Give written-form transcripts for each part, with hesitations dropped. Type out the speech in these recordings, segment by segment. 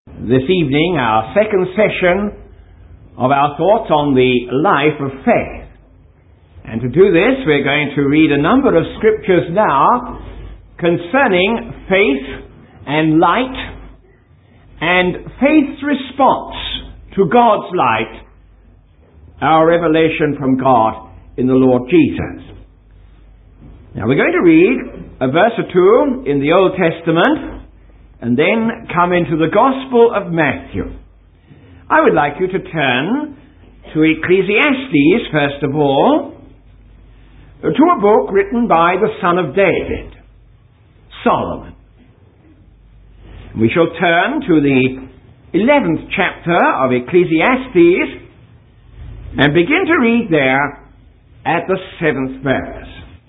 This evening, our second session of our thoughts on the life of faith. And to do this, we're going to read a number of scriptures now concerning faith and light and faith's response to God's light, our revelation from God in the Lord Jesus. Now we're going to read a verse or two in the Old Testament and then come into the Gospel of Matthew. I would like you to turn to Ecclesiastes, first of all, to a book written by the son of David, Solomon. We shall turn to the 11th chapter of Ecclesiastes and begin to read there at the 7th verse.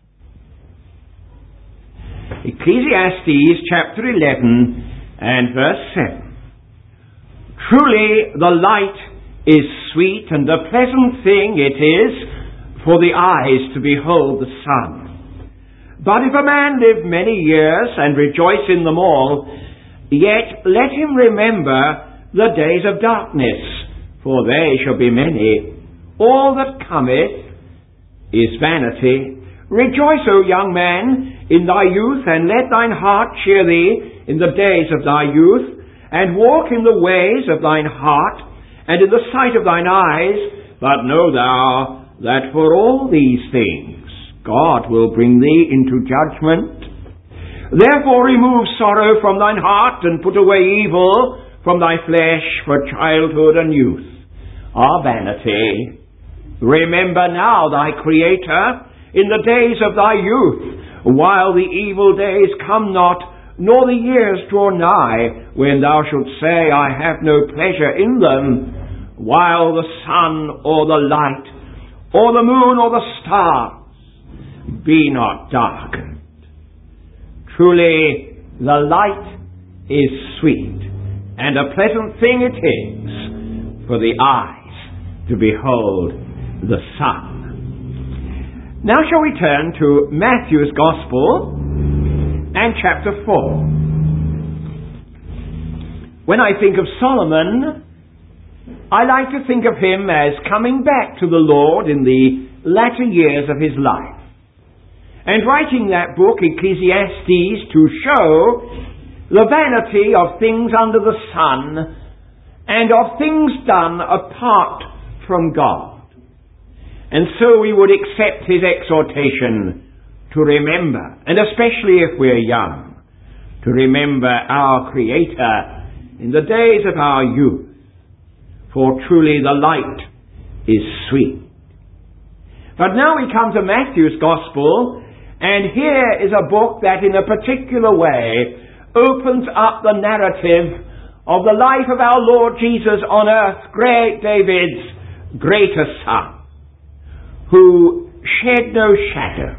Ecclesiastes chapter 11 and verse 7. Truly the light is sweet, and a pleasant thing it is for the eyes to behold the sun. But if a man live many years and rejoice in them all, yet let him remember the days of darkness, for they shall be many. All that cometh is vanity. Rejoice, O young man, in thy youth, and let thine heart cheer thee in the days of thy youth, and walk in the ways of thine heart, and in the sight of thine eyes. But know thou that for all these things God will bring thee into judgment. Therefore remove sorrow from thine heart, and put away evil from thy flesh, for childhood and youth are vanity. Remember now thy Creator in the days of thy youth, while the evil days come not, nor the years draw nigh, when thou shalt say, I have no pleasure in them, while the sun or the light, or the moon or the stars be not darkened. Truly the light is sweet, and a pleasant thing it is for the eyes to behold the sun. Now shall we turn to Matthew's Gospel and chapter 4. When I think of Solomon, I like to think of him as coming back to the Lord in the latter years of his life, and writing that book, Ecclesiastes, to show the vanity of things under the sun and of things done apart from God. And so we would accept his exhortation to remember, and especially if we're young, to remember our Creator in the days of our youth. For truly the light is sweet. But now we come to Matthew's Gospel, and here is a book that in a particular way opens up the narrative of the life of our Lord Jesus on earth, great David's greatest son, who shed no shadow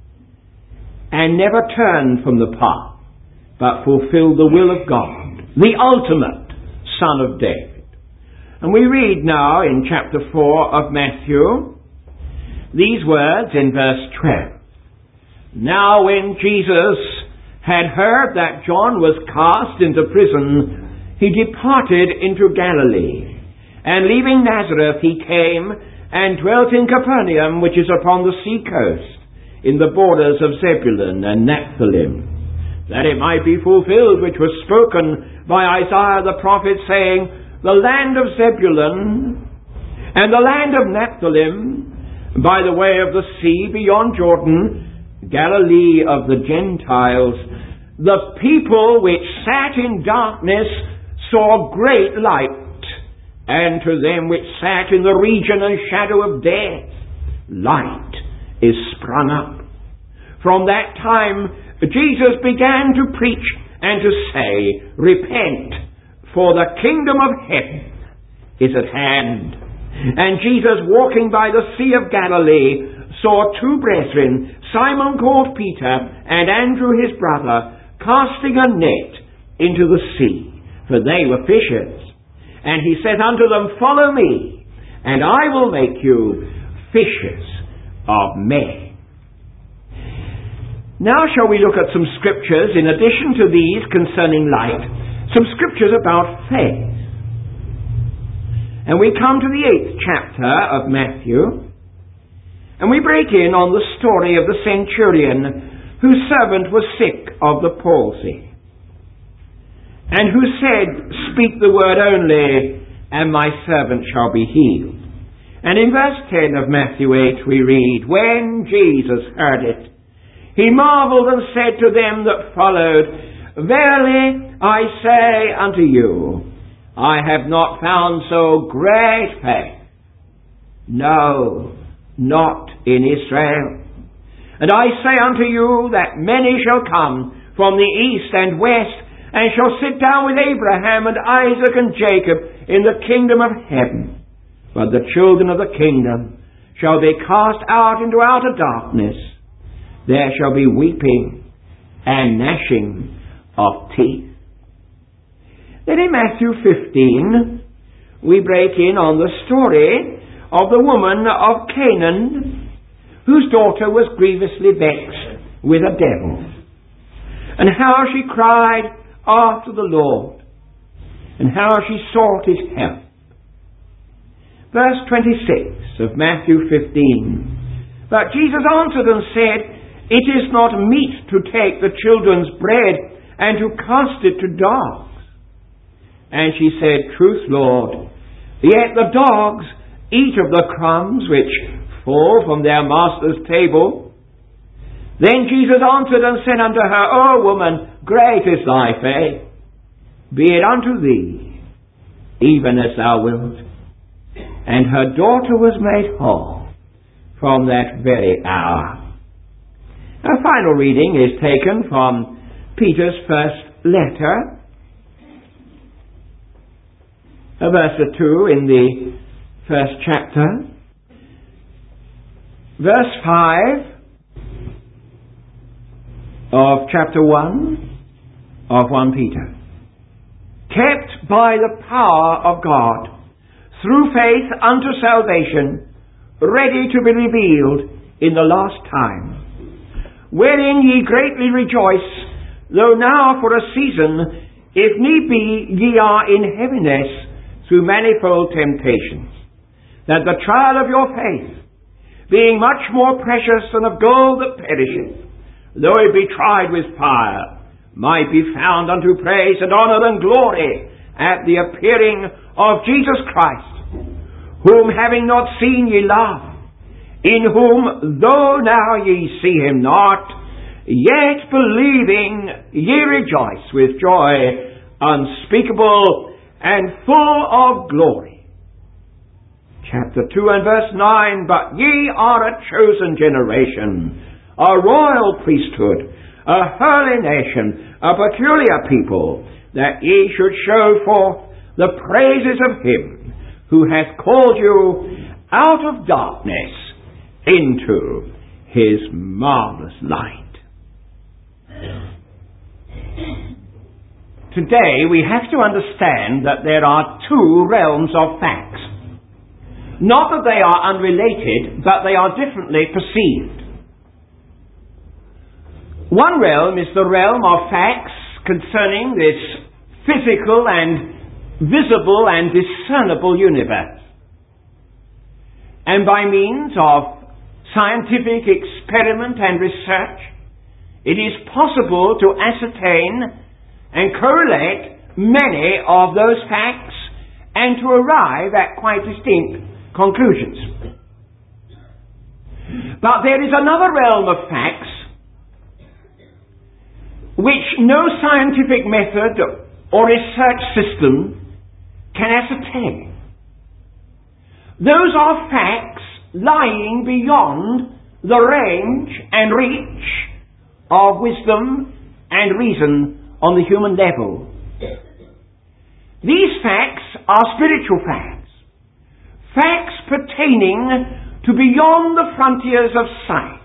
and never turned from the path, but fulfilled the will of God, the ultimate Son of David. And we read now in chapter 4 of Matthew these words in verse 12. Now when Jesus had heard that John was cast into prison, he departed into Galilee, and leaving Nazareth he came and dwelt in Capernaum, which is upon the sea coast, in the borders of Zebulun and Naphtali, that it might be fulfilled which was spoken by Isaiah the prophet, saying, the land of Zebulun and the land of Naphtali, by the way of the sea beyond Jordan, Galilee of the Gentiles, the people which sat in darkness saw great light. And to them which sat in the region and shadow of death, light is sprung up. From that time Jesus began to preach and to say, repent, for the kingdom of heaven is at hand. And Jesus, walking by the Sea of Galilee, saw two brethren, Simon called Peter, and Andrew his brother, casting a net into the sea, for they were fishers. And he said unto them, follow me, and I will make you fishers of men. Now shall we look at some scriptures in addition to these concerning light, some scriptures about faith. And we come to the 8th chapter of Matthew, and we break in on the story of the centurion whose servant was sick of the palsy, and who said, "Speak the word only, and my servant shall be healed." And in verse 10 of Matthew 8 we read, "When Jesus heard it, he marveled and said to them that followed, Verily I say unto you, I have not found so great faith, no, not in Israel. And I say unto you that many shall come from the east and west, and shall sit down with Abraham and Isaac and Jacob in the kingdom of heaven. But the children of the kingdom shall be cast out into outer darkness. There shall be weeping and gnashing of teeth." Then in Matthew 15, we break in on the story of the woman of Canaan, whose daughter was grievously vexed with a devil, and how she cried after the Lord, and how she sought his help. Verse 26 of Matthew 15, "But Jesus answered and said, It is not meet to take the children's bread and to cast it to dogs. And she said, Truth, Lord, yet the dogs eat of the crumbs which fall from their master's table. Then Jesus answered and said unto her, O woman, great is thy faith. Be it unto thee, even as thou wilt. And her daughter was made whole from that very hour." Our final reading is taken from Peter's first letter, verse 2 in the first chapter, verse 5 of chapter 1 of 1 Peter. "Kept by the power of God, through faith unto salvation, ready to be revealed in the last time, wherein ye greatly rejoice, though now for a season, if need be, ye are in heaviness through manifold temptations, that the trial of your faith, being much more precious than of gold that perisheth, though it be tried with fire, might be found unto praise and honour and glory at the appearing of Jesus Christ, whom having not seen ye love, in whom, though now ye see him not, yet believing ye rejoice with joy unspeakable and full of glory." Chapter 2 and verse 9, "But ye are a chosen generation, a royal priesthood, a holy nation, a peculiar people, that ye should show forth the praises of him who hath called you out of darkness into his marvelous light." Today we have to understand that there are two realms of facts. Not that they are unrelated, but they are differently perceived. One realm is the realm of facts concerning this physical and visible and discernible universe. And by means of scientific experiment and research, it is possible to ascertain and correlate many of those facts and to arrive at quite distinct conclusions. But there is another realm of facts which no scientific method or research system can ascertain. Those are facts lying beyond the range and reach of wisdom and reason on the human level. These facts are spiritual facts, facts pertaining to beyond the frontiers of sight.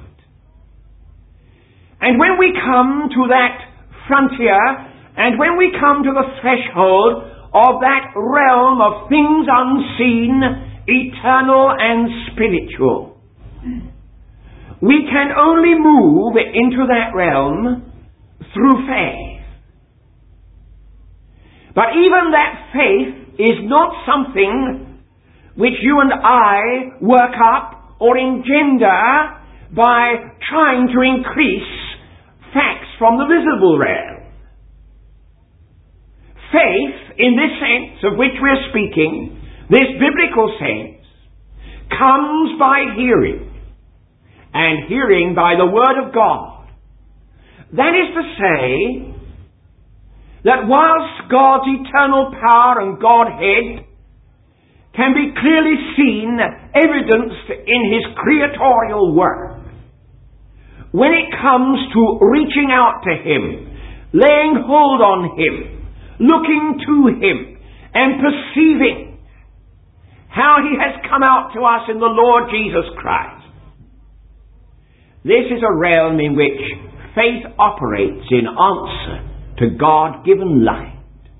And when we come to that frontier, and when we come to the threshold of that realm of things unseen, eternal and spiritual, we can only move into that realm through faith. But even that faith is not something which you and I work up or engender by trying to increase facts from the visible realm. Faith, in this sense of which we're speaking, this biblical sense, comes by hearing, and hearing by the Word of God. That is to say, that whilst God's eternal power and Godhead can be clearly seen, evidenced in His creatorial work, when it comes to reaching out to Him, laying hold on Him, looking to Him, and perceiving how He has come out to us in the Lord Jesus Christ, this is a realm in which faith operates in answer to God-given light.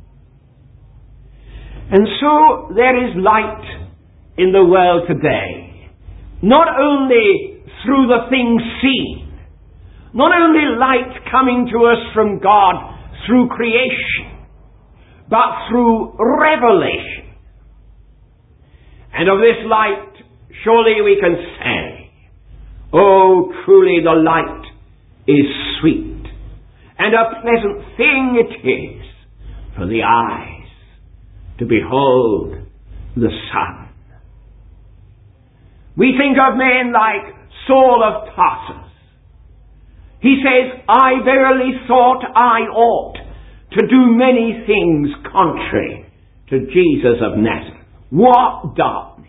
And so there is light in the world today, not only through the things seen, not only light coming to us from God through creation, but through revelation. And of this light, surely we can say, oh, truly the light is sweet, and a pleasant thing it is for the eyes to behold the sun. We think of men like Saul of Tarsus. He says, I verily thought I ought to do many things contrary to Jesus of Nazareth. What darkness!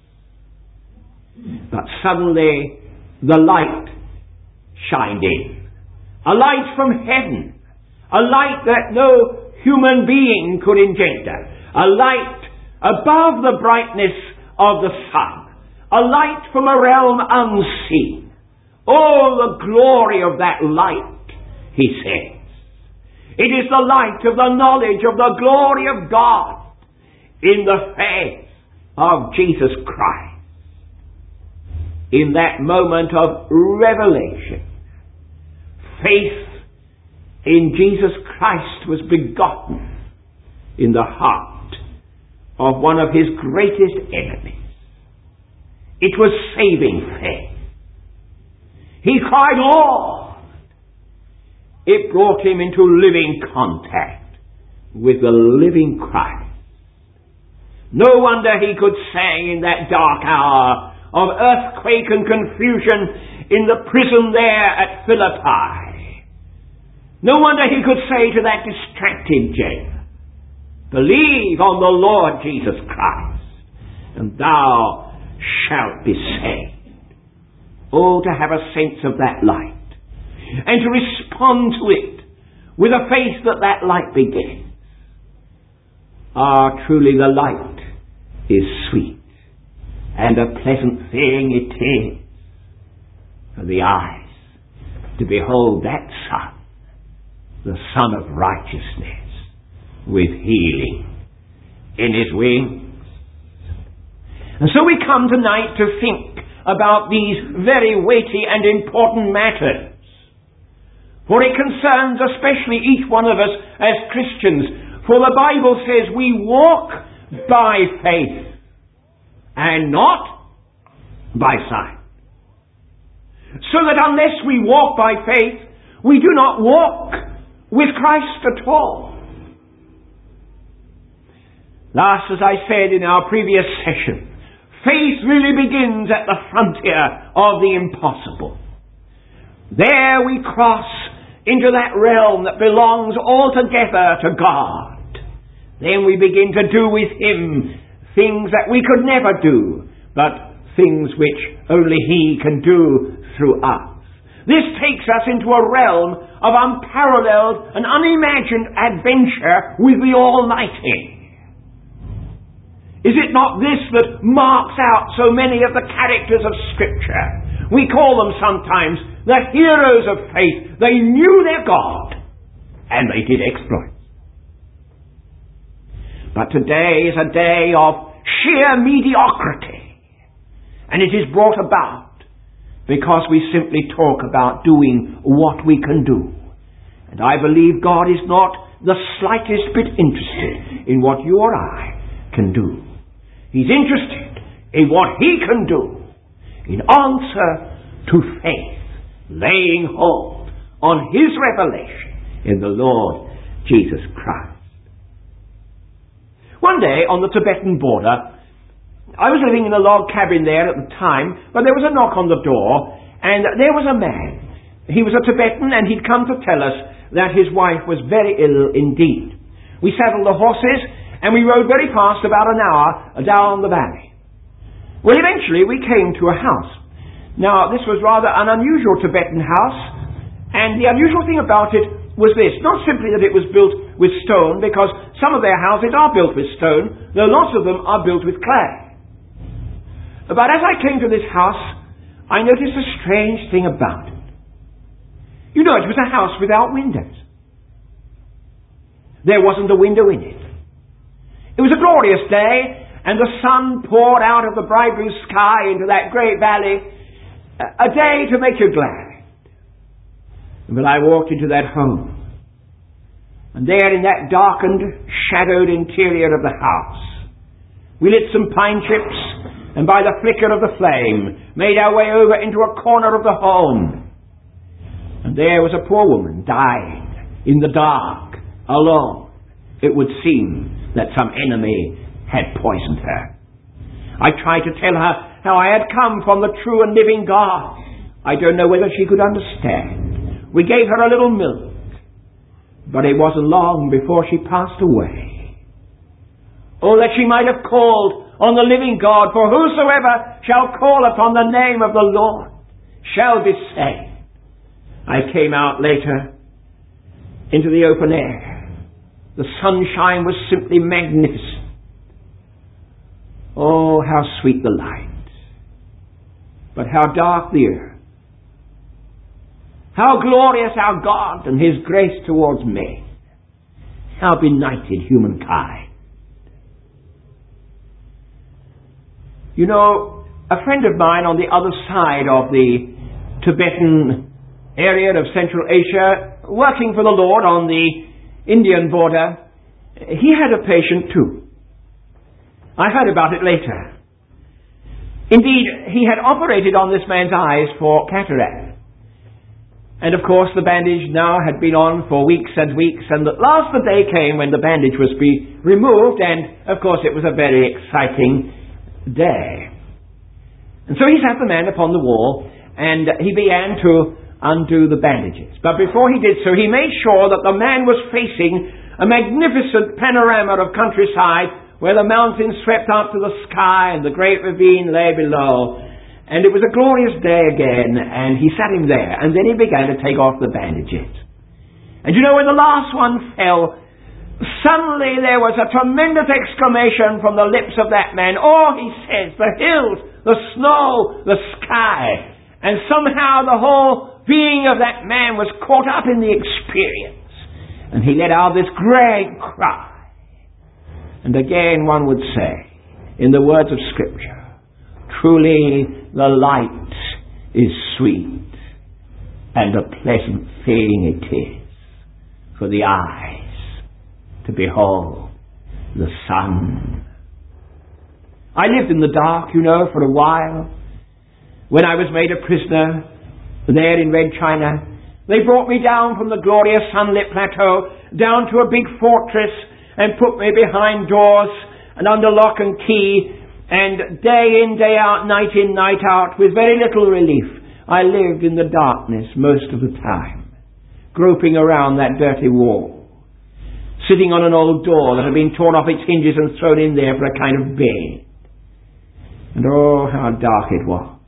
But suddenly the light shined in. A light from heaven. A light that no human being could engender. A light above the brightness of the sun. A light from a realm unseen. Oh, the glory of that light, he says. It is the light of the knowledge of the glory of God in the face of Jesus Christ. In that moment of revelation, faith in Jesus Christ was begotten in the heart of one of his greatest enemies. It was saving faith. He cried, Lord! It brought him into living contact with the living Christ. No wonder he could say in that dark hour of earthquake and confusion in the prison there at Philippi, no wonder he could say to that distracted jailer, believe on the Lord Jesus Christ, and thou shalt be saved. Oh, to have a sense of that light, and to respond to it with a faith that that light begins. Ah, truly the light is sweet, and a pleasant thing it is for the eyes to behold that Son, the Son of righteousness, with healing in his wings. And so we come tonight to think about these very weighty and important matters. For it concerns especially each one of us as Christians. For the Bible says we walk by faith and not by sight. So that unless we walk by faith, we do not walk with Christ at all. Thus, as I said in our previous session, faith really begins at the frontier of the impossible. There we cross into that realm that belongs altogether to God. Then we begin to do with Him things that we could never do, but things which only He can do through us. This takes us into a realm of unparalleled and unimagined adventure with the Almighty. Is it not this that marks out so many of the characters of Scripture? We call them sometimes the heroes of faith. They knew their God, and they did exploits. But today is a day of sheer mediocrity, and it is brought about because we simply talk about doing what we can do. And I believe God is not the slightest bit interested in what you or I can do. He's interested in what He can do in answer to faith, laying hold on His revelation in the Lord Jesus Christ. One day on the Tibetan border, I was living in a log cabin there at the time, but there was a knock on the door, and there was a man. He was a Tibetan, and he'd come to tell us that his wife was very ill indeed. We saddled the horses, and we rode very fast, about an hour, down the valley. Well, eventually we came to a house. Now, this was rather an unusual Tibetan house, and the unusual thing about it was this: not simply that it was built with stone, because some of their houses are built with stone, though lots of them are built with clay. But as I came to this house, I noticed a strange thing about it. You know, it was a house without windows. There wasn't a window in it. It was a glorious day, and the sun poured out of the bright blue sky into that great valley, a day to make you glad. But I walked into that home, and there in that darkened, shadowed interior of the house, we lit some pine chips, and by the flicker of the flame, made our way over into a corner of the home. And there was a poor woman dying in the dark, alone. It would seem that some enemy had poisoned her. I tried to tell her how I had come from the true and living God. I don't know whether she could understand. We gave her a little milk, but it wasn't long before she passed away. Oh, that she might have called on the living God, for whosoever shall call upon the name of the Lord shall be saved. I came out later into the open air. The sunshine was simply magnificent. Oh, how sweet the light, but how dark the earth. How glorious our God and His grace towards men. How benighted humankind. You know, a friend of mine on the other side of the Tibetan area of Central Asia, working for the Lord on the Indian border, he had a patient too. I heard about it later. Indeed, he had operated on this man's eyes for cataract. And of course the bandage now had been on for weeks and weeks, and at last the day came when the bandage was to be removed, and of course it was a very exciting day. And so he sat the man upon the wall, and he began to undo the bandages. But before he did so, he made sure that the man was facing a magnificent panorama of countryside where the mountains swept up to the sky and the great ravine lay below. And it was a glorious day again, and he sat him there, and then he began to take off the bandages. And you know, when the last one fell, suddenly there was a tremendous exclamation from the lips of that man. Oh, he says, the hills, the snow, the sky. And somehow the whole being of that man was caught up in the experience. And he let out this great cry. And again one would say, in the words of Scripture, truly the light is sweet, and a pleasant thing it is for the eyes to behold the sun. I lived in the dark, you know, for a while. When I was made a prisoner there in Red China, they brought me down from the glorious sunlit plateau down to a big fortress and put me behind doors and under lock and key, and day in, day out, night in, night out, with very little relief. I lived in the darkness most of the time, groping around that dirty wall, sitting on an old door that had been torn off its hinges and thrown in there for a kind of bed. And oh, how dark it was.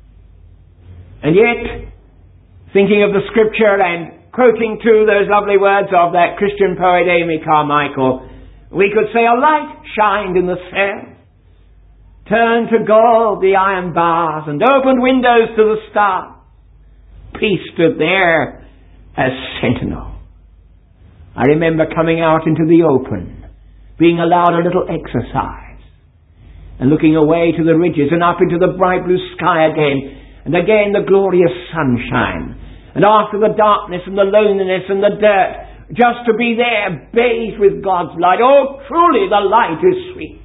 And yet, thinking of the Scripture and quoting too those lovely words of that Christian poet Amy Carmichael, we could say a light shined in the cell, turned to gold the iron bars, and opened windows to the stars. Peace stood there as sentinel. I remember coming out into the open, being allowed a little exercise, and looking away to the ridges and up into the bright blue sky again, and again the glorious sunshine. And after the darkness and the loneliness and the dirt, just to be there, bathed with God's light. Oh, truly the light is sweet.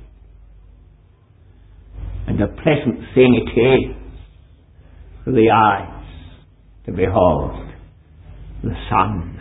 And a pleasant thing it is for the eyes to behold the sun.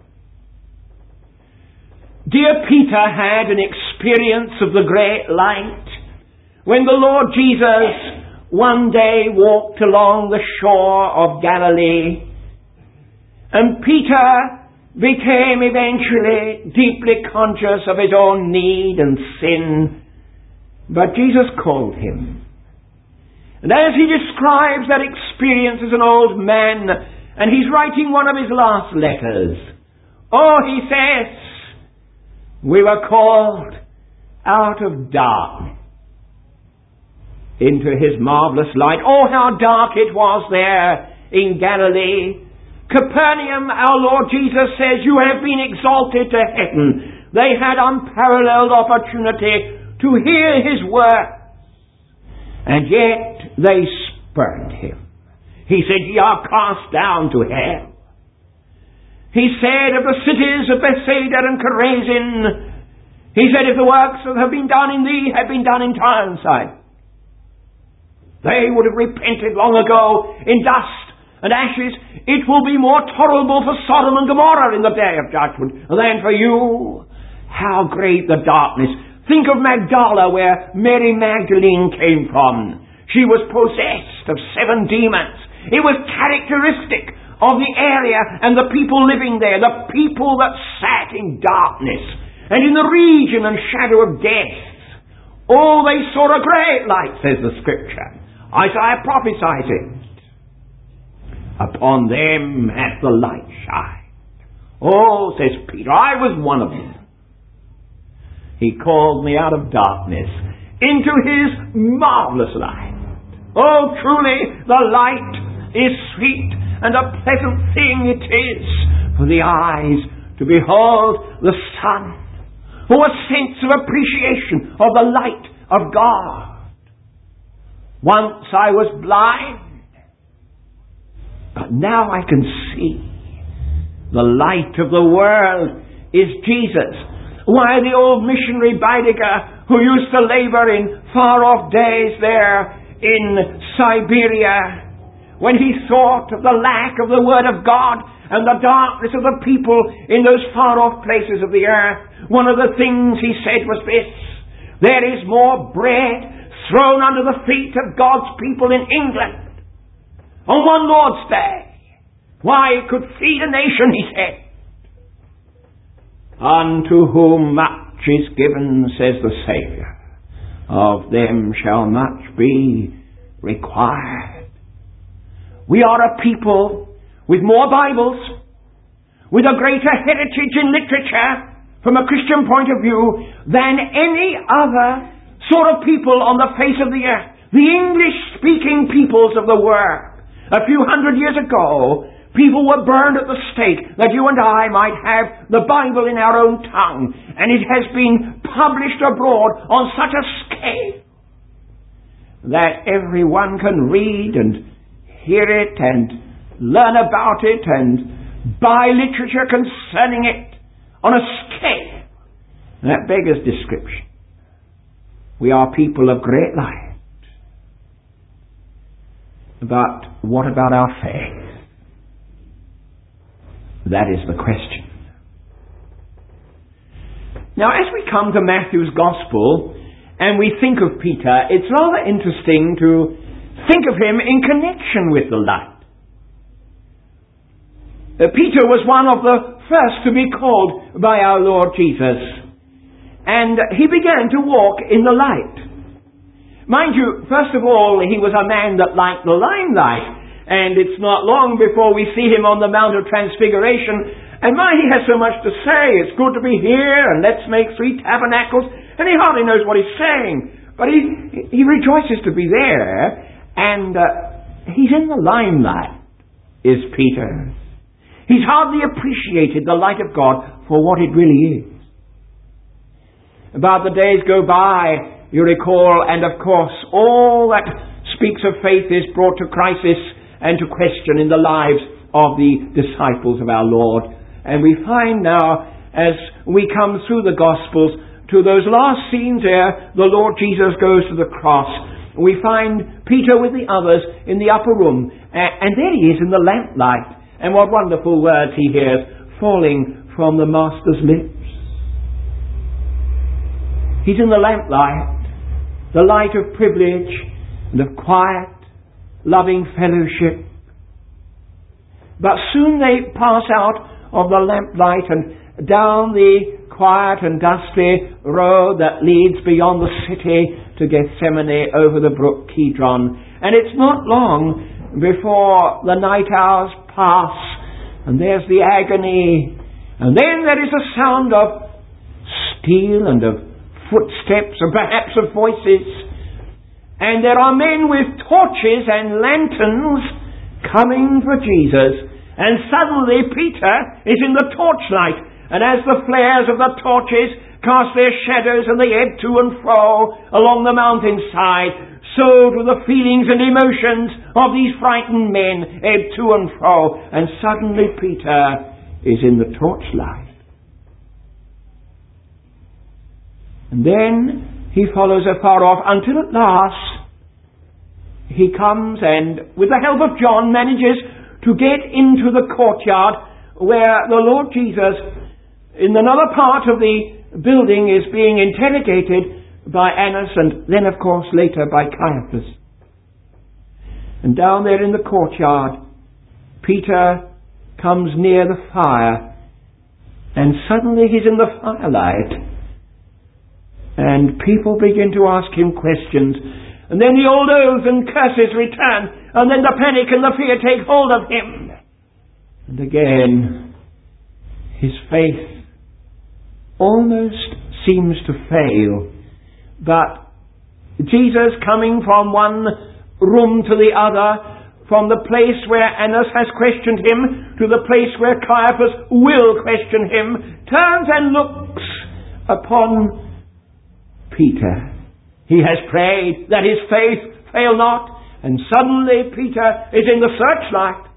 Dear Peter had an experience of the great light when the Lord Jesus one day walked along the shore of Galilee, and Peter became eventually deeply conscious of his own need and sin, but Jesus called him. And as he describes that experience as an old man, and he's writing one of his last letters, he says, we were called out of darkness into his marvelous light. Oh, how dark it was there in Galilee. Capernaum, our Lord Jesus says, you have been exalted to heaven. They had unparalleled opportunity to hear his word, and yet they spurned him. He said, ye are cast down to hell. He said of the cities of Bethsaida and Chorazin, he said, if the works that have been done in thee had been done in Tyre, they would have repented long ago in dust and ashes. It will be more tolerable for Sodom and Gomorrah in the day of judgment than for you. How great the darkness. Think of Magdala, where Mary Magdalene came from. She was possessed of 7 demons. It was characteristic of the area and the people living there, the people that sat in darkness and in the region and shadow of death. Oh, they saw a great light, says the Scripture. Isaiah prophesies it. Upon them hath the light shined. Oh, says Peter, I was one of them. He called me out of darkness into his marvelous light. Oh, truly, the light is sweet, and a pleasant thing it is for the eyes to behold the sun. Oh, a sense of appreciation of the light of God. Once I was blind, but now I can see. The light of the world is Jesus. Why, the old missionary Baedeker, who used to labor in far-off days there in Siberia, when he thought of the lack of the Word of God and the darkness of the people in those far-off places of the earth, one of the things he said was this: there is more bread thrown under the feet of God's people in England on one Lord's Day. Why, it could feed a nation, he said. Unto whom much is given, says the Saviour, of them shall much be required. We are a people with more Bibles, with a greater heritage in literature from a Christian point of view than any other sort of people on the face of the earth. The English-speaking peoples of the world. A few hundred years ago, people were burned at the stake that you and I might have the Bible in our own tongue. And it has been published abroad on such a scale that everyone can read and hear it and learn about it and buy literature concerning it on a scale that beggars description. We are people of great light. But what about our faith? That is the question. Now, as we come to Matthew's Gospel and we think of Peter, it's rather interesting to think of him in connection with the light. Peter was one of the first to be called by our Lord Jesus, and he began to walk in the light. Mind you, first of all, he was a man that liked the limelight, and it's not long before we see him on the Mount of Transfiguration, and he has so much to say. It's good to be here, and let's make 3 tabernacles, and he hardly knows what he's saying, but he rejoices to be there, and he's in the limelight, is Peter. He's hardly appreciated the light of God for what it really is. About the days go by, you recall, and of course, all that speaks of faith is brought to crisis and to question in the lives of the disciples of our Lord. And we find now, as we come through the Gospels, to those last scenes there, the Lord Jesus goes to the cross. We find Peter with the others in the upper room. And there he is in the lamplight. And what wonderful words he hears falling from the Master's lips. He's in the lamplight, the light of privilege and of quiet, loving fellowship. But soon they pass out of the lamplight and down the quiet and dusty road that leads beyond the city to Gethsemane over the brook Kidron. And it's not long before the night hours pass, and there's the agony, and then there is a sound of steel and of footsteps and perhaps of voices, and there are men with torches and lanterns coming for Jesus. And suddenly Peter is in the torchlight, and as the flares of the torches cast their shadows and they ebb to and fro along the mountainside, so do the feelings and emotions of these frightened men ebb to and fro, and suddenly Peter is in the torchlight. And then he follows afar off until at last he comes and, with the help of John, manages to get into the courtyard where the Lord Jesus, in another part of the building, is being interrogated by Annas and then, of course, later by Caiaphas. And down there in the courtyard, Peter comes near the fire, and suddenly he's in the firelight. And people begin to ask him questions. And then the old oaths and curses return. And then the panic and the fear take hold of him. And again, his faith almost seems to fail. But Jesus, coming from one room to the other, from the place where Annas has questioned him to the place where Caiaphas will question him, turns and looks upon Peter. He has prayed that his faith fail not, and suddenly Peter is in the searchlight.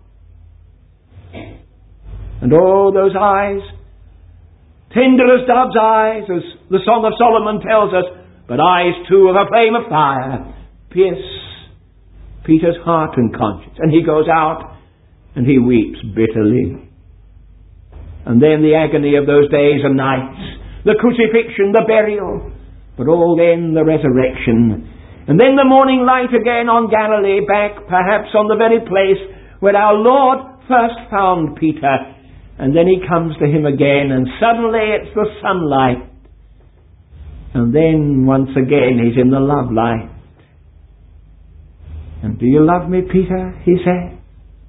And oh, those eyes, tender as dove's eyes, as the Song of Solomon tells us, but eyes too of a flame of fire, pierce Peter's heart and conscience. And he goes out and he weeps bitterly. And then the agony of those days and nights, the crucifixion, the burial, but all then the resurrection. And then the morning light again on Galilee, back perhaps on the very place where our Lord first found Peter. And then he comes to him again, and suddenly it's the sunlight. And then once again he's in the love light. And do you love me, Peter? He said.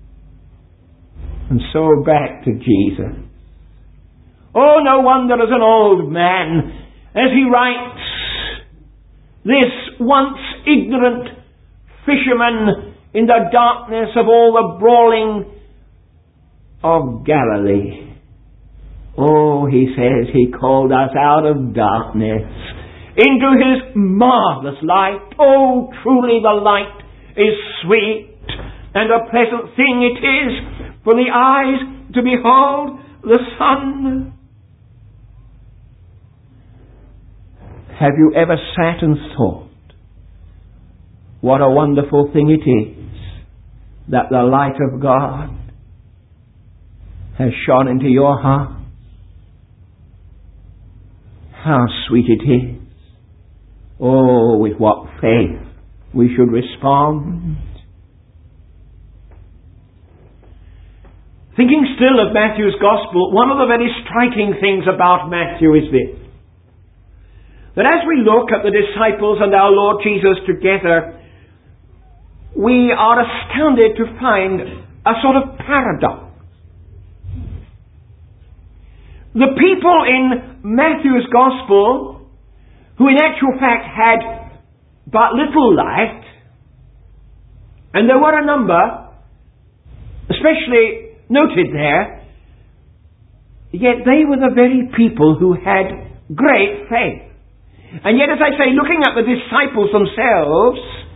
And so back to Jesus. Oh, no wonder as an old man, as he writes, this once ignorant fisherman in the darkness of all the brawling of Galilee. Oh, he says, he called us out of darkness into his marvelous light. Oh, truly the light is sweet, and a pleasant thing it is for the eyes to behold the sun. Have you ever sat and thought what a wonderful thing it is that the light of God has shone into your heart? How sweet it is. Oh, with what faith we should respond. Thinking still of Matthew's Gospel, one of the very striking things about Matthew is this: that as we look at the disciples and our Lord Jesus together, we are astounded to find a sort of paradox. The people in Matthew's Gospel, who in actual fact had but little light, and there were a number, especially noted there, yet they were the very people who had great faith. And yet, as I say, looking at the disciples themselves,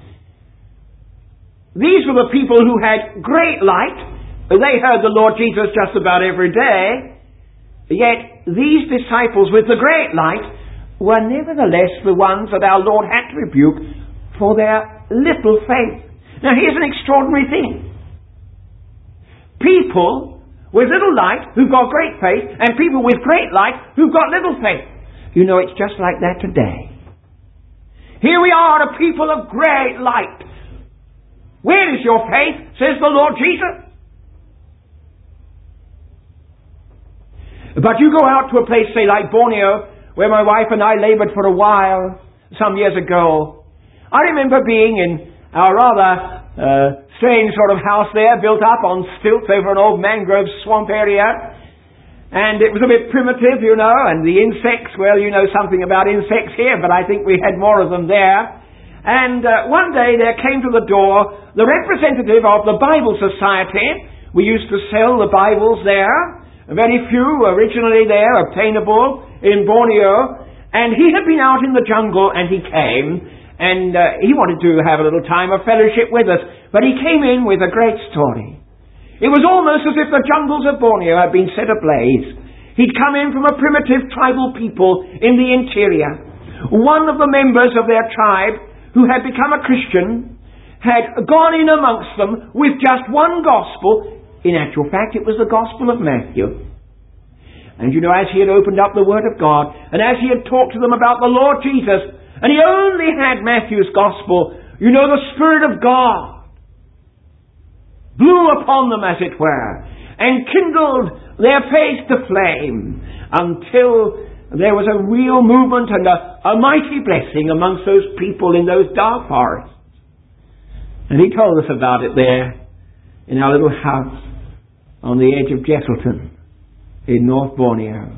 these were the people who had great light. They heard the Lord Jesus just about every day. Yet these disciples with the great light were nevertheless the ones that our Lord had to rebuke for their little faith. Now here's an extraordinary thing. People with little light who've got great faith, and people with great light who've got little faith. You know, it's just like that today. Here we are, a people of great light. Where is your faith, says the Lord Jesus? But you go out to a place, say, like Borneo, where my wife and I labored for a while, some years ago. I remember being in a rather strange sort of house there, built up on stilts over an old mangrove swamp area. And it was a bit primitive, you know, and the insects, well, you know something about insects here, but I think we had more of them there. And one day there came to the door the representative of the Bible Society. We used to sell the Bibles there. Very few originally there, obtainable in Borneo. And he had been out in the jungle, and he came, and he wanted to have a little time of fellowship with us. But he came in with a great story. It was almost as if the jungles of Borneo had been set ablaze. He'd come in from a primitive tribal people in the interior. One of the members of their tribe, who had become a Christian, had gone in amongst them with just one gospel. In actual fact, it was the Gospel of Matthew. And you know, as he had opened up the Word of God, and as he had talked to them about the Lord Jesus, and he only had Matthew's Gospel, you know, the Spirit of God blew upon them, as it were, and kindled their faith to flame, until there was a real movement and a mighty blessing amongst those people in those dark forests. And he told us about it there in our little house on the edge of Jesselton in North Borneo.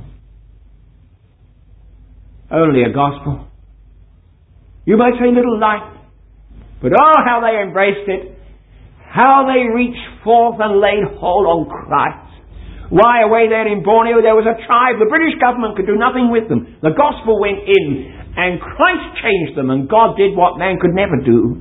Only a gospel. You might say little light, but oh, how they embraced it. How they reached forth and laid hold on Christ. Why, away there in Borneo there was a tribe, the British government could do nothing with them. The gospel went in, and Christ changed them, and God did what man could never do.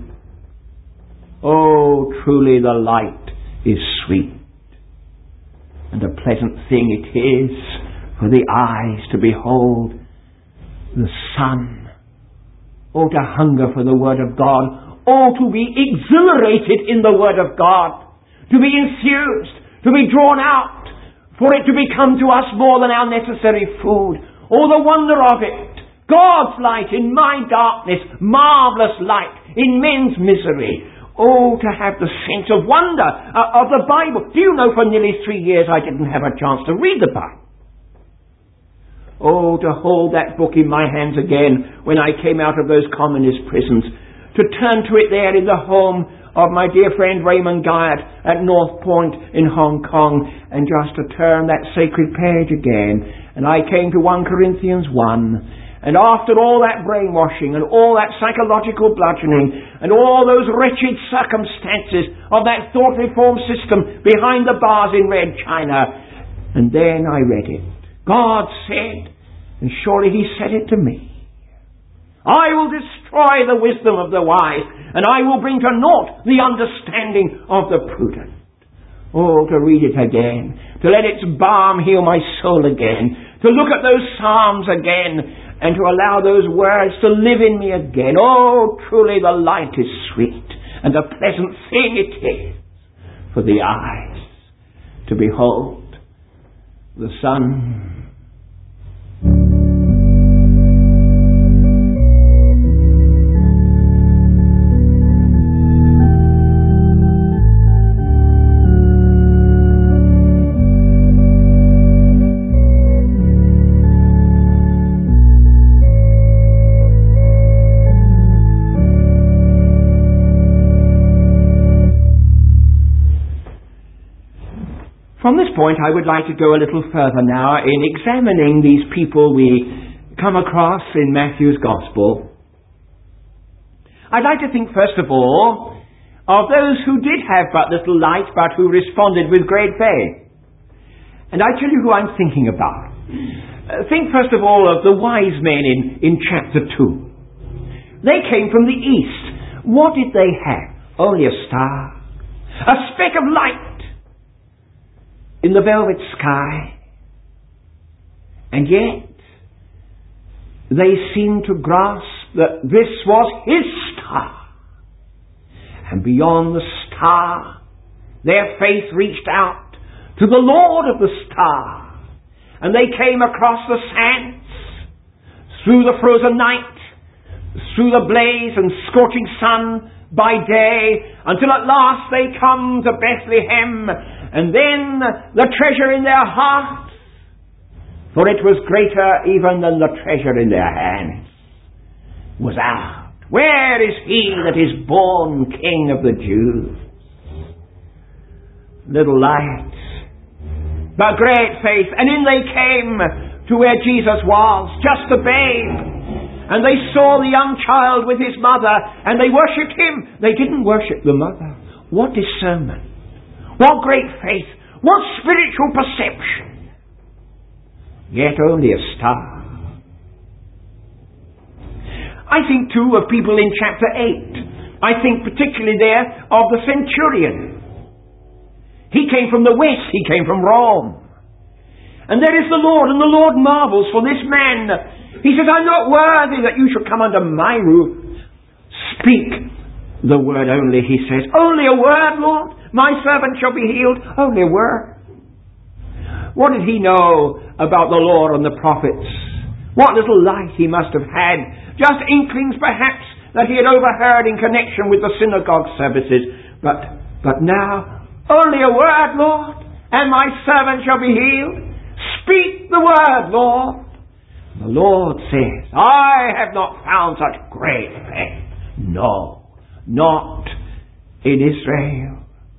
Oh, truly the light is sweet, and a pleasant thing it is for the eyes to behold the sun. Oh, to hunger for the Word of God. Oh, to be exhilarated in the Word of God. To be enthused. To be drawn out. For it to become to us more than our necessary food. Oh, the wonder of it. God's light in my darkness. Marvellous light in men's misery. Oh, to have the sense of wonder of the Bible. Do you know, for nearly 3 years I didn't have a chance to read the Bible. Oh, to hold that book in my hands again when I came out of those communist prisons. To turn to it there in the home of my dear friend Raymond Guyot at North Point in Hong Kong, and just to turn that sacred page again. And I came to 1 Corinthians 1. And after all that brainwashing and all that psychological bludgeoning and all those wretched circumstances of that thought reform system behind the bars in Red China, and then I read it. God said, and surely He said it to me, I will destroy the wisdom of the wise, and I will bring to naught the understanding of the prudent. Oh, to read it again, to let its balm heal my soul again, to look at those Psalms again, and to allow those words to live in me again. Oh, truly the light is sweet, and a pleasant thing it is for the eyes to behold the sun. From this point, I would like to go a little further now in examining these people we come across in Matthew's Gospel. I'd like to think, first of all, of those who did have but little light, but who responded with great faith. And I tell you who I'm thinking about. Think, first of all, of the wise men in chapter 2. They came from the east. What did they have? Only a star. A speck of light in the velvet sky. And yet, they seemed to grasp that this was his star. And beyond the star, their faith reached out to the Lord of the star. And they came across the sands, through the frozen night, through the blaze and scorching sun by day, until at last they come to Bethlehem, and then the treasure in their hearts, for it was greater even than the treasure in their hands, was out. Where is he that is born King of the Jews? Little light, but great faith. And in they came to where Jesus was, just a babe. And they saw the young child with his mother, and they worshipped him. They didn't worship the mother. What discernment! What great faith! What spiritual perception! Yet only a star. I think too of people in chapter 8. I think particularly there of the centurion. He came from the west, he came from Rome. And there is the Lord, and the Lord marvels for this man. He says, I'm not worthy that you should come under my roof. Speak the word only, he says. Only a word, Lord. My servant shall be healed. Only a word. What did he know about the Lord and the prophets? What little light he must have had. Just inklings, perhaps, that he had overheard in connection with the synagogue services. But now, only a word, Lord, and my servant shall be healed. Speak the word, Lord. The Lord says, I have not found such great faith. No, not in Israel.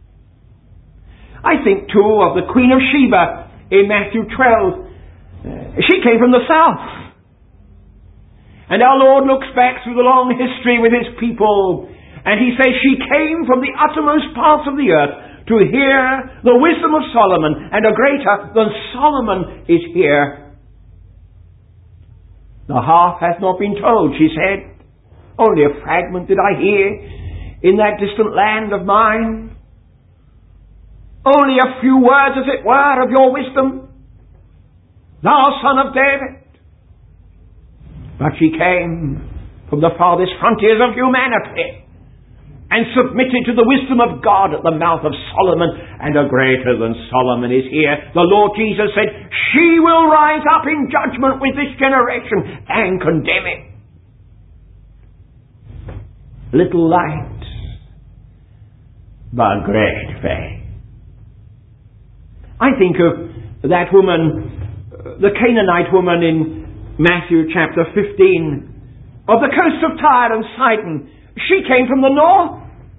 I think too of the Queen of Sheba in Matthew 12. She came from the south. And our Lord looks back through the long history with his people, and he says she came from the uttermost parts of the earth to hear the wisdom of Solomon, and a greater than Solomon is here. The half hath not been told, she said. Only a fragment did I hear in that distant land of mine. Only a few words, as it were, of your wisdom, thou son of David. But she came from the farthest frontiers of humanity and submitted to the wisdom of God at the mouth of Solomon, and a greater than Solomon is here. The Lord Jesus said, she will rise up in judgment with this generation and condemn it. Little light, but great faith. I think of that woman, the Canaanite woman in Matthew chapter 15, of the coast of Tyre and Sidon. She came from the north.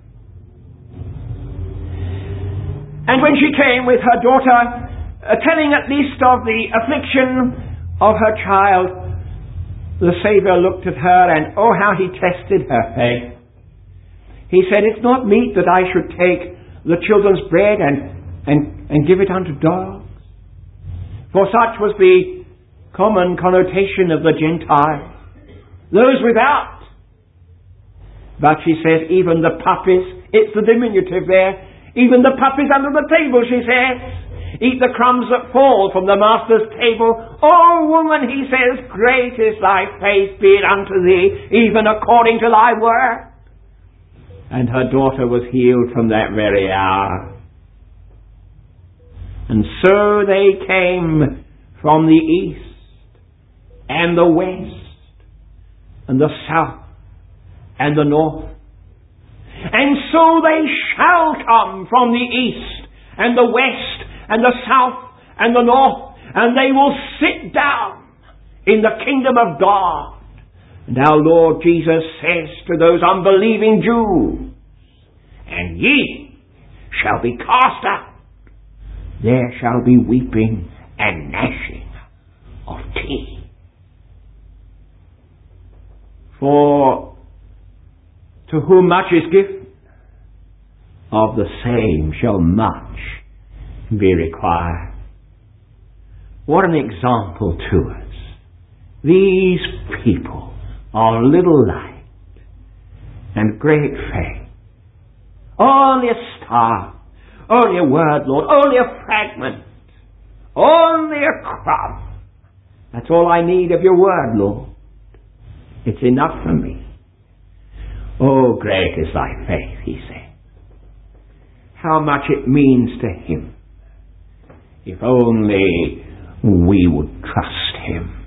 And when she came with her daughter, telling at least of the affliction of her child, the Saviour looked at her, and oh, how he tested her faith. He said, it's not meet that I should take the children's bread and give it unto dogs. For such was the common connotation of the Gentiles, those without. But she says, even the puppies, it's the diminutive there, even the puppies under the table, she says, eat the crumbs that fall from the master's table. Oh, woman, he says, great is thy faith, be it unto thee, even according to thy word. And her daughter was healed from that very hour. And so they came from the east and the west and the south and the north. And so they shall come from the east and the west and the south and the north, and they will sit down in the kingdom of God. And our Lord Jesus says to those unbelieving Jews, and ye shall be cast out. There shall be weeping and gnashing of teeth. For to whom much is given, of the same shall much be required. What an example to us. These people are little light and great faith. Only a star, only a word, Lord, only a fragment, only a crumb, That's all I need of your word, Lord. It's enough for me. Oh, great is thy faith, he said. How much it means to him. If only we would trust him.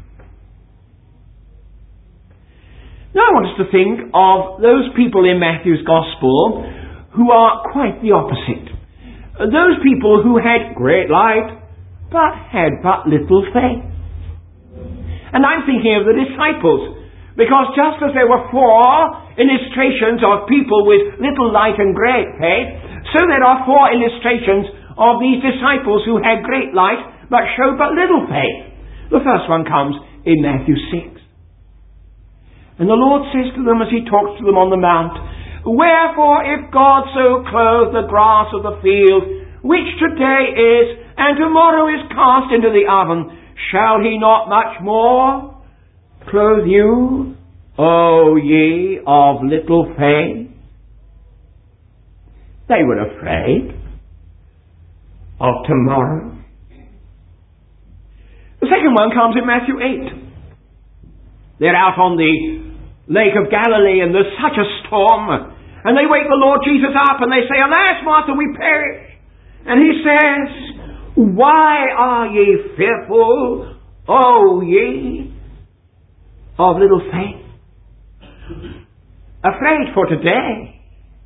Now I want us to think of those people in Matthew's Gospel who are quite the opposite. Those people who had great light, but had but little faith. And I'm thinking of the disciples, because just as there were 4 illustrations of people with little light and great faith, so there are 4 illustrations of these disciples who had great light, but showed but little faith. The first one comes in Matthew 6. And the Lord says to them as he talks to them on the mount, Wherefore, if God so clothe the grass of the field, which today is, and tomorrow is cast into the oven, shall he not much more clothe you, O ye of little faith? They were afraid of tomorrow. The second one comes in Matthew 8. They're out on the Lake of Galilee, and there's such a storm, and they wake the Lord Jesus up, and they say, Alas, Master, we perish. And he says, Why are ye fearful, O ye of little faith? Afraid for today.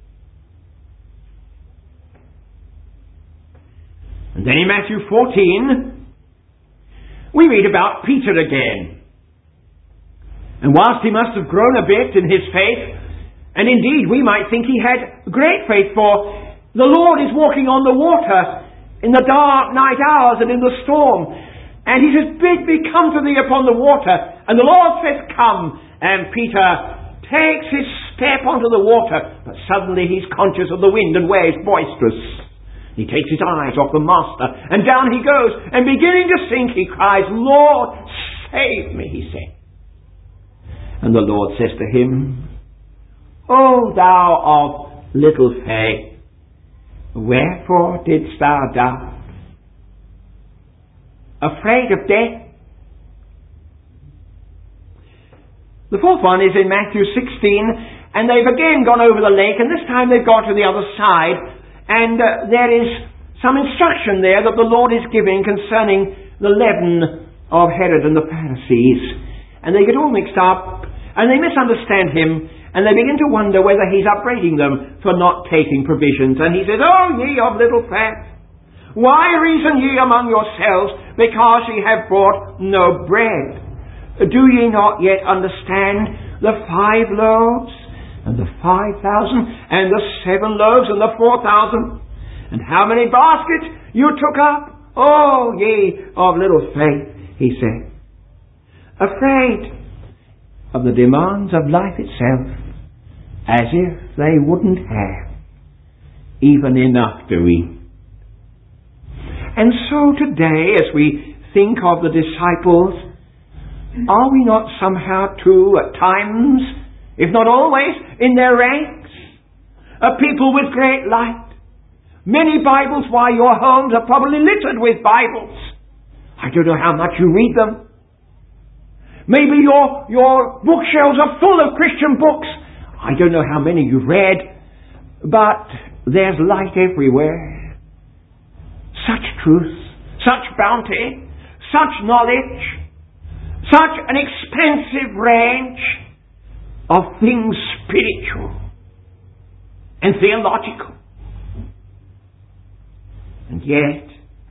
And then in Matthew 14, we read about Peter again. And whilst he must have grown a bit in his faith, and indeed we might think he had great faith, for the Lord is walking on the water in the dark night hours and in the storm. And he says, Bid me come to thee upon the water. And the Lord says, Come. And Peter takes his step onto the water, but suddenly he's conscious of the wind and waves boisterous. He takes his eyes off the Master, and down he goes, and beginning to sink, he cries, Lord, save me, he said. And the Lord says to him, O thou of little faith, wherefore didst thou doubt? Afraid of death? The fourth one is in Matthew 16, and they've again gone over the lake, and this time they've gone to the other side, and there is some instruction there that the Lord is giving concerning the leaven of Herod and the Pharisees. And they get all mixed up, and they misunderstand him, and they begin to wonder whether he's upbraiding them for not taking provisions. And he says, O ye of little faith, why reason ye among yourselves, because ye have brought no bread? Do ye not yet understand the 5 loaves, and the 5,000, and the 7 loaves, and the 4,000? And how many baskets you took up? O ye of little faith, he said. Afraid of the demands of life itself, as if they wouldn't have even enough to eat. And so today, as we think of the disciples, are we not somehow too, at times, if not always, in their ranks, a people with great light? Many Bibles, why your homes are probably littered with Bibles. I don't know how much you read them. Maybe your bookshelves are full of Christian books. I don't know how many you've read, but there's light everywhere. Such truth, such bounty, such knowledge, such an expansive range of things spiritual and theological. And yet,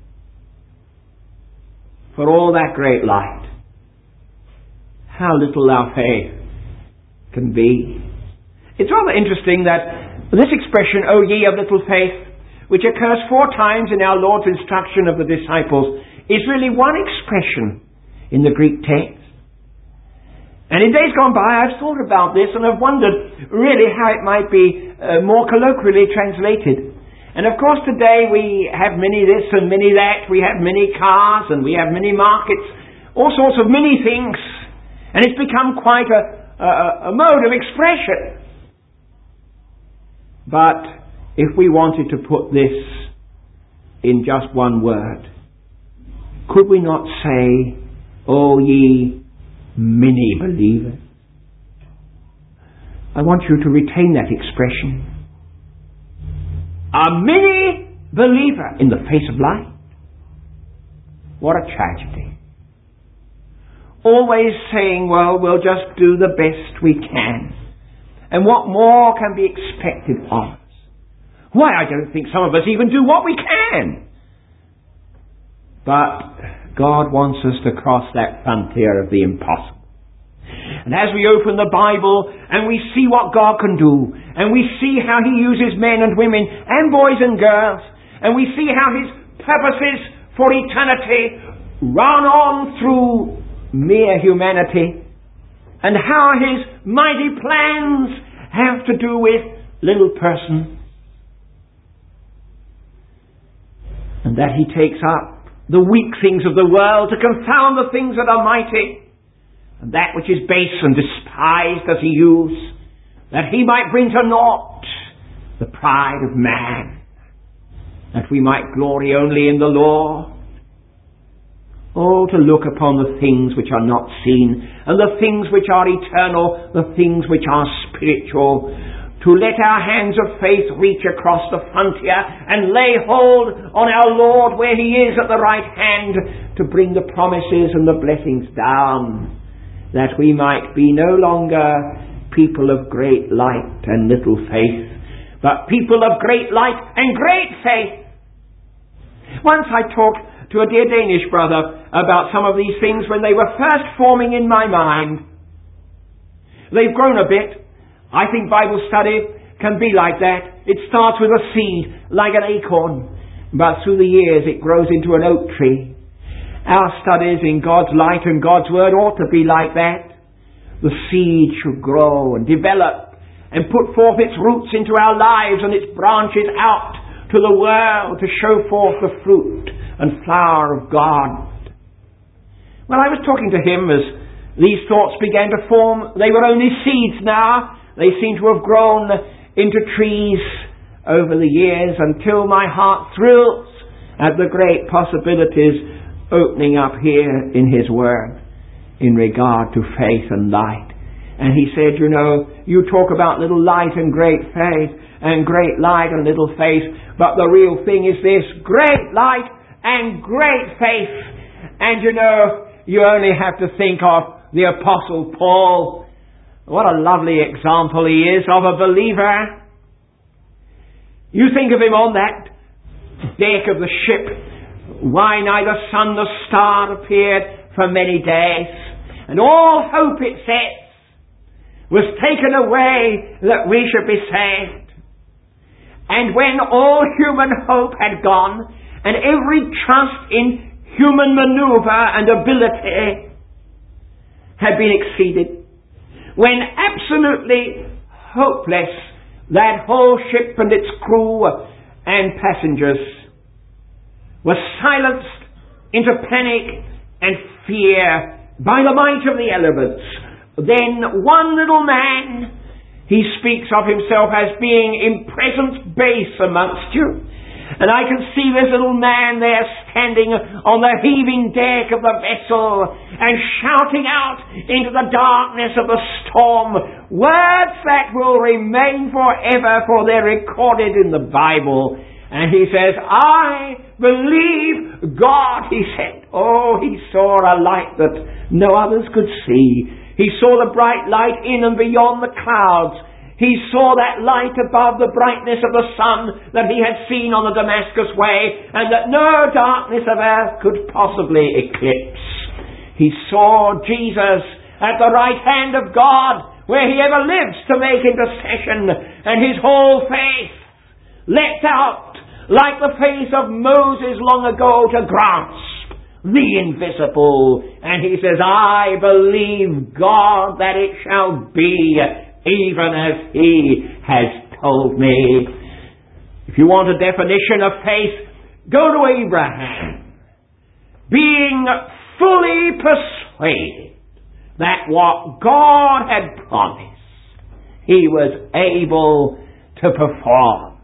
for all that great light, how little our faith can be. It's rather interesting that this expression, O ye of little faith, which occurs 4 times in our Lord's instruction of the disciples, is really one expression in the Greek text. And in days gone by, I've thought about this and I've wondered really how it might be more colloquially translated. And of course today we have many this and many that. We have many cars and we have many markets, all sorts of many things. And it's become quite a mode of expression. But if we wanted to put this in just one word, could we not say, O ye many believers. I want you to retain that expression. A many believer in the face of light. What a tragedy. Always saying, well, we'll just do the best we can. And what more can be expected of us? Why, I don't think some of us even do what we can. But God wants us to cross that frontier of the impossible. And as we open the Bible and we see what God can do, and we see how He uses men and women and boys and girls, and we see how His purposes for eternity run on through mere humanity, and how His mighty plans have to do with little persons, and that He takes up the weak things of the world to confound the things that are mighty, and that which is base and despised does He use, that He might bring to naught the pride of man, that we might glory only in the Lord. Oh, to look upon the things which are not seen, and the things which are eternal, the things which are spiritual, to let our hands of faith reach across the frontier and lay hold on our Lord where He is at the right hand, to bring the promises and the blessings down, that we might be no longer people of great light and little faith, but people of great light and great faith. Once I talked to a dear Danish brother about some of these things when they were first forming in my mind. They've grown a bit. I think Bible study can be like that. It starts with a seed, like an acorn, but through the years it grows into an oak tree. Our studies in God's light and God's Word ought to be like that. The seed should grow and develop and put forth its roots into our lives and its branches out to the world to show forth the fruit and flower of God. Well, I was talking to him as these thoughts began to form. They were only seeds now. They seem to have grown into trees over the years until my heart thrills at the great possibilities opening up here in His Word in regard to faith and light. And he said, you know, you talk about little light and great faith, and great light and little faith, but the real thing is this: great light and great faith. And you know, you only have to think of the Apostle Paul. What a lovely example he is of a believer. You think of him on that deck of the ship. Why, neither sun nor star appeared for many days, and all hope, it says, was taken away that we should be saved. And when all human hope had gone, and every trust in human maneuver and ability had been exceeded, when absolutely hopeless, that whole ship and its crew and passengers were silenced into panic and fear by the might of the elements, then one little man, he speaks of himself as being in presence base amongst you. And I can see this little man there standing on the heaving deck of the vessel and shouting out into the darkness of the storm words that will remain forever, for they're recorded in the Bible. And he says, I believe God, he said. Oh, he saw a light that no others could see. He saw the bright light in and beyond the clouds. He saw that light above the brightness of the sun that he had seen on the Damascus way, and that no darkness of earth could possibly eclipse. He saw Jesus at the right hand of God, where he ever lives to make intercession, and his whole face leapt out like the face of Moses long ago to grasp the invisible. And he says, I believe God that it shall be even as he has told me. If you want a definition of faith, go to Abraham. Being fully persuaded that what God had promised, he was able to perform.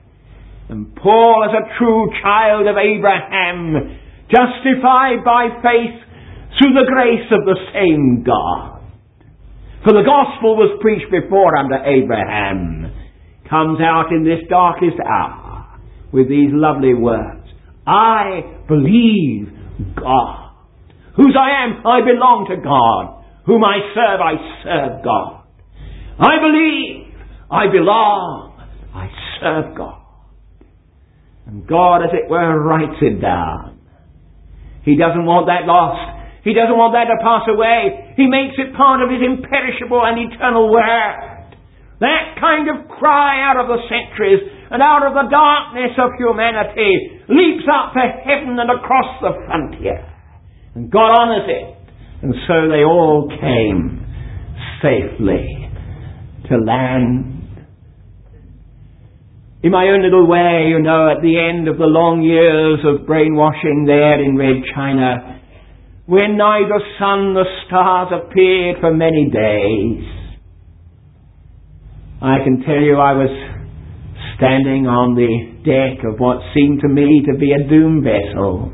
And Paul, as a true child of Abraham, justified by faith, through the grace of the same God. For the gospel was preached before unto Abraham, comes out in this darkest hour with these lovely words. I believe God. Whose I am, I belong to God. Whom I serve God. I believe, I belong, I serve God. And God, as it were, writes it down. He doesn't want that lost. He doesn't want that to pass away. He makes it part of His imperishable and eternal Word. That kind of cry out of the centuries and out of the darkness of humanity leaps up to heaven and across the frontier. And God honours it. And so they all came safely to land. In my own little way, at the end of the long years of brainwashing there in Red China, when neither sun nor stars appeared for many days, I can tell you I was standing on the deck of what seemed to me to be a doom vessel.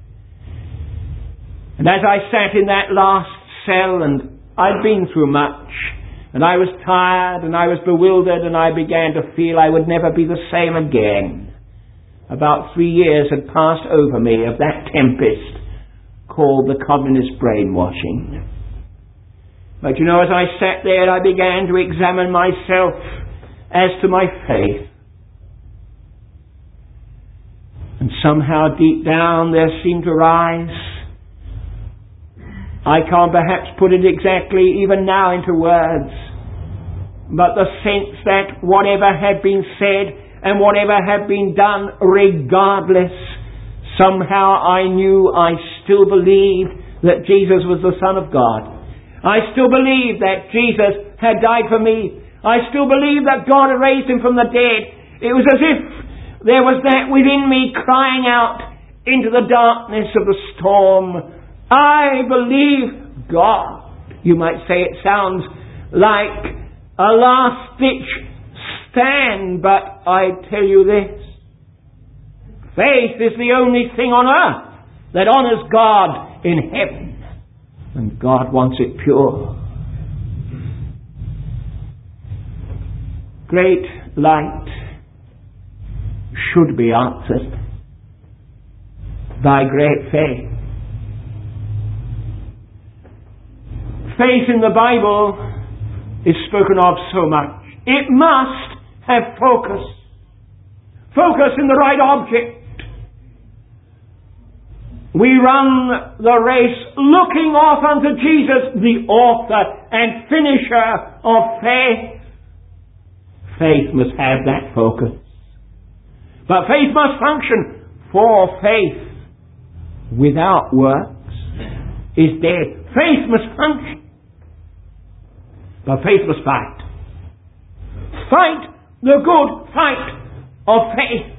And as I sat in that last cell, and I'd been through much, and I was tired, and I was bewildered, and I began to feel I would never be the same again. About 3 years had passed over me of that tempest called the communist brainwashing. But as I sat there, I began to examine myself as to my faith. And somehow deep down there seemed to rise, I can't perhaps put it exactly even now into words, but the sense that whatever had been said and whatever had been done, regardless, somehow I knew I still believed that Jesus was the Son of God. I still believed that Jesus had died for me. I still believed that God had raised Him from the dead. It was as if there was that within me crying out into the darkness of the storm, I believe God. You might say it sounds like a last-ditch stand, but I tell you this. Faith is the only thing on earth that honours God in heaven. And God wants it pure. Great light should be answered by great faith. Faith in the Bible is spoken of so much. It must have focus. Focus in the right object. We run the race looking off unto Jesus, the author and finisher of faith. Faith must have that focus. But faith must function, for faith without works is dead. Faith must function. But faith must fight. Fight the good fight of faith.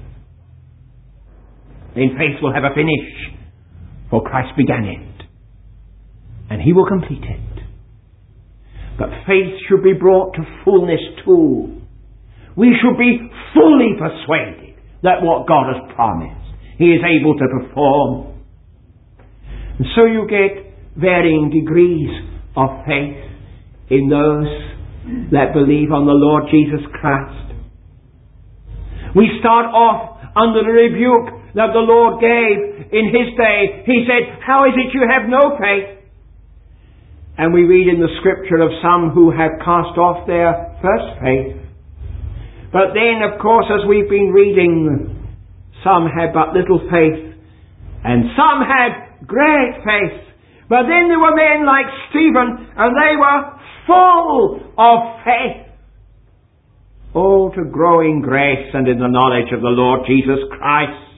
Then faith will have a finish. For Christ began it. And He will complete it. But faith should be brought to fullness too. We should be fully persuaded that what God has promised, He is able to perform. And so you get varying degrees of faith in those that believe on the Lord Jesus Christ. We start off under the rebuke that the Lord gave in His day. He said, how is it you have no faith? And we read in the scripture of some who have cast off their first faith. But then, of course, as we've been reading, some had but little faith, and some had great faith. But then there were men like Stephen, and they were full of faith. Oh, to grow in grace and in the knowledge of the Lord Jesus Christ.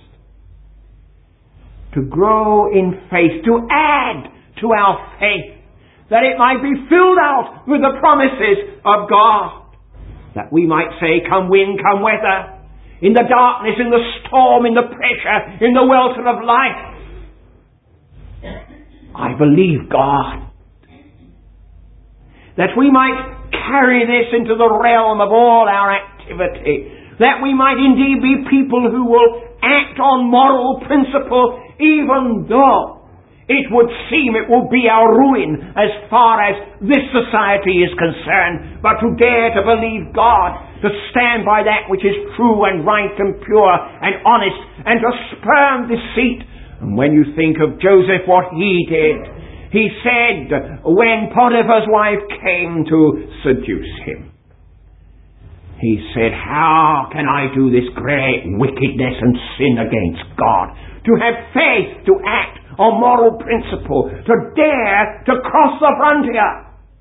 To grow in faith, to add to our faith, that it might be filled out with the promises of God. That we might say, come wind, come weather, in the darkness, in the storm, in the pressure, in the welter of life, I believe God. That we might carry this into the realm of all our activity. That we might indeed be people who will act on moral principle, even though it would seem it will be our ruin as far as this society is concerned. But to dare to believe God, to stand by that which is true and right and pure and honest, and to spurn deceit. And when you think of Joseph, what he did, he said when Potiphar's wife came to seduce him, he said, how can I do this great wickedness and sin against God? To have faith, to act on moral principle, to dare to cross the frontier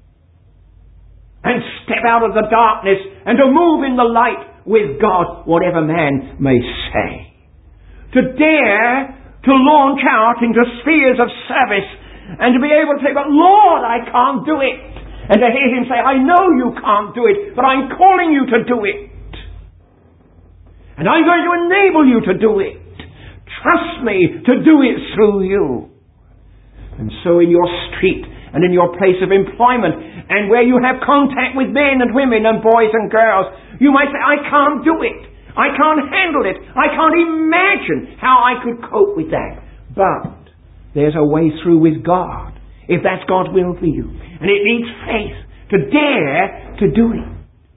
and step out of the darkness and to move in the light with God, whatever man may say. To dare to launch out into spheres of service and to be able to say, but Lord, I can't do it. And to hear him say, I know you can't do it, but I'm calling you to do it. And I'm going to enable you to do it. Trust me to do it through you. And so in your street and in your place of employment and where you have contact with men and women and boys and girls, you might say, I can't do it. I can't handle it. I can't imagine how I could cope with that. But there's a way through with God, if that's God's will for you. And it needs faith to dare to do it.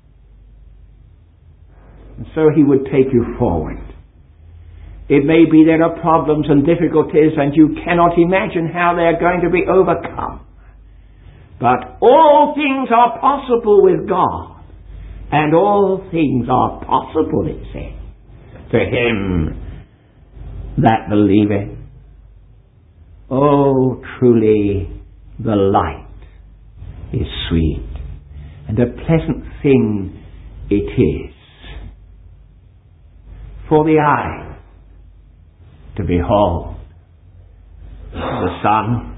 And so he would take you forward. It may be there are problems and difficulties and you cannot imagine how they're going to be overcome. But all things are possible with God. And all things are possible, it says, to him that believeth. Oh, truly the light is sweet, and a pleasant thing it is for the eye to behold the sun